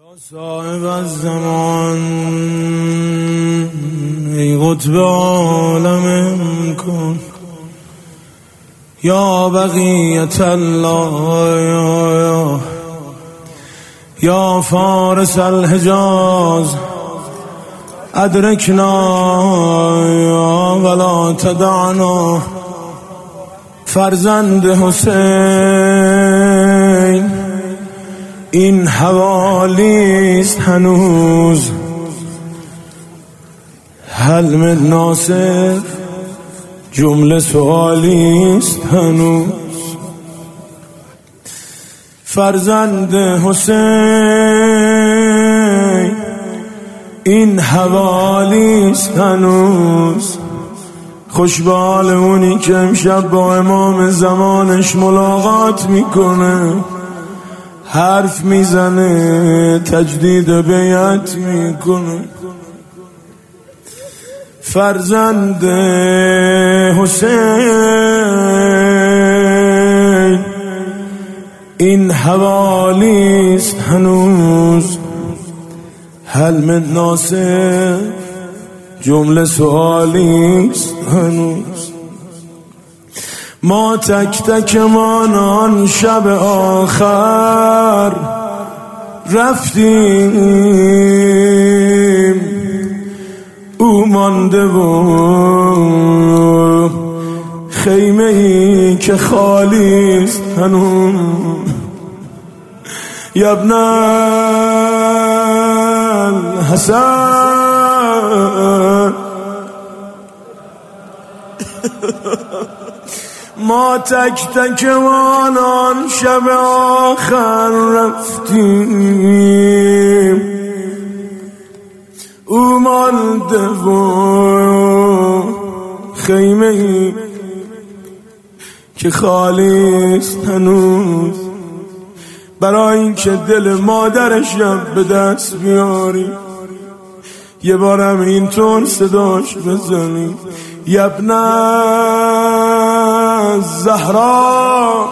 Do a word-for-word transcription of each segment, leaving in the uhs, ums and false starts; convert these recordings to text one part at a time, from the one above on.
صاحب الزمان ای قطب عالم کن یا بقیت الله یا, یا, یا فارس الحجاز ادرکنا یا ولا تدعنا فرزند حسین این حوالیست هنوز هل من ناصر جمله سوالیست هنوز فرزند حسین این حوالیست هنوز خوشبال اونی که امشب با امام زمانش ملاقات میکنه حرف میزنه تجدید بیعت میکنه فرزند حسین این حوالیست هنوز هل من ناصر جمله سوالیست هنوز ما تک تک مانان شب آخر رفتیم او مانده و خیمه ای که خالیست هنوز یبن الحسن ما تک تک مانان شب آخر رفتیم او مانده و خیمه ای که خالیست هنوز برای این که دل مادرش به دست بیاری یه بارم اینطور صداش بزنی یبن الزهرا.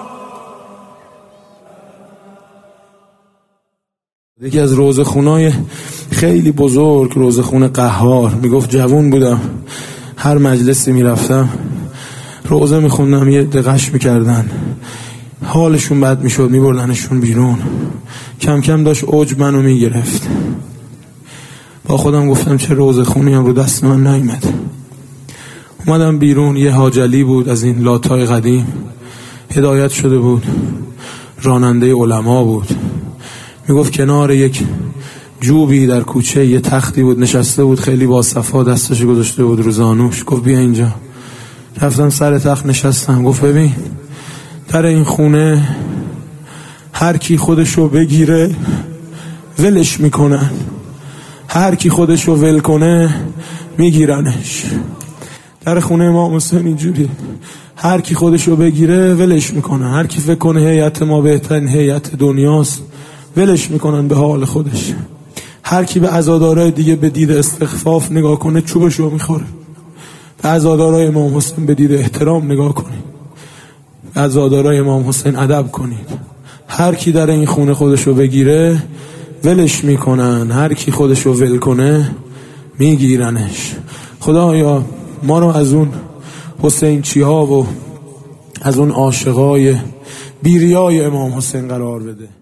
یکی از روزخونای خیلی بزرگ، روزخون قهار، میگفت جوون بودم هر مجلسی میرفتم روزه میخوندم یه دقش میکردن حالشون بد میشد میبردنشون بیرون کم کم داشت عجب منو میگرفت با خودم گفتم چه روزخونی هم رو دست من نیامد اومدم بیرون یه حاجلی بود از این لاتای قدیم هدایت شده بود راننده علما بود میگفت کنار یک جوبی در کوچه یه تختی بود نشسته بود خیلی با صفا دستش گذاشته بود رو زانوش گفت بیا اینجا رفتم سر تخت نشستم گفت ببین در این خونه هر کی خودشو بگیره ولش میکنن هر کی خودشو ول کنه میگیرنش در خونه امام حسین اینجوری هر کی خودشو بگیره ولش میکنن هر کی فکر کنه هیئت ما بهترین هیئت دنیاست ولش میکنن به حال خودش هر کی به عزادارای دیگه به دید استخفاف نگاه کنه چوبشو میخوره به عزادارای امام حسین به دید احترام نگاه کنید به عزادارای امام حسین ادب کنید هر کی در این خونه خودشو بگیره ولش میکنن هر کی خودشو ول کنه میگیرنش خدایا ما رو از اون حسین چی ها و از اون عاشقای بیریای امام حسین قرار بده.